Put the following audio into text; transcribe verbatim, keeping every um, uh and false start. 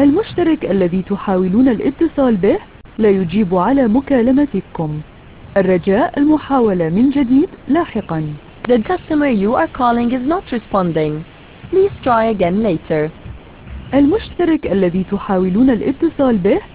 المشترك الذي تحاولون الاتصال به لا يجيب على مكالمتكم. الرجاء المحاولة من جديد لاحقا. The customer you are calling is not responding. Please try again later. المشترك الذي تحاولون الاتصال به